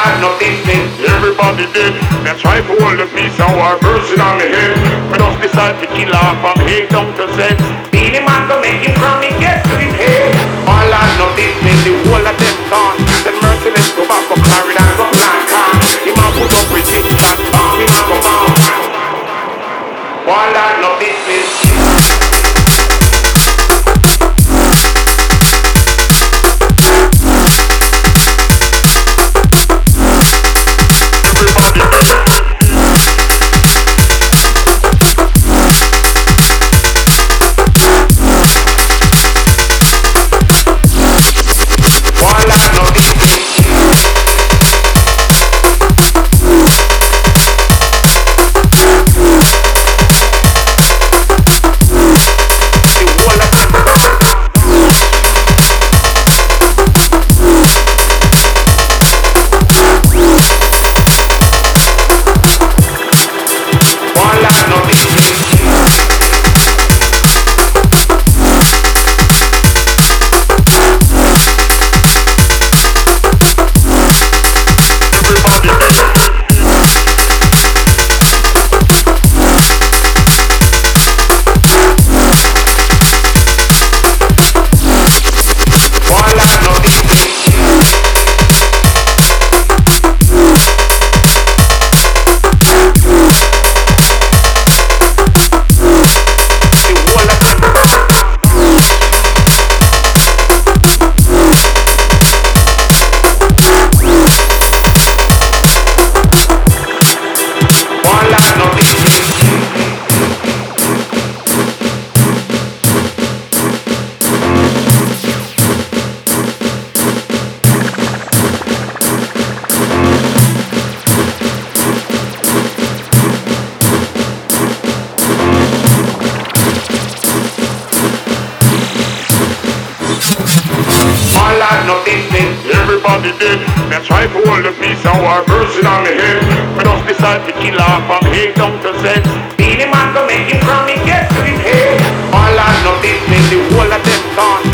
had no business. Everybody did. Me try to hold the peace and war bursting on me head. Me just decide to kill off from hate down to set. Beenie Man to make him from me get to his head. All had no business, the whole of them gone. The merciless tobacco carried and gun and car. He man put up resistance, bomb him and go bomb. All had no business. No business, everybody did. Me try to hold the peace and war bursting on me head. Me just decide to kill off from hate down to set. Beenie Man to make him from me get to his head. All had no business, the whole of them gone.